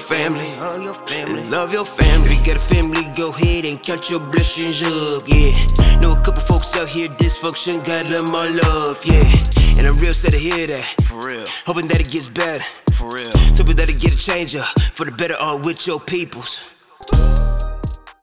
family, and love your family. If you got a family, go ahead and count your blessings up, yeah. Know a couple folks out here dysfunction, got them all love, yeah. And I'm real sad to hear that, for real. Hoping that it gets better, for real. Hoping that it get a change up for the better all with your peoples.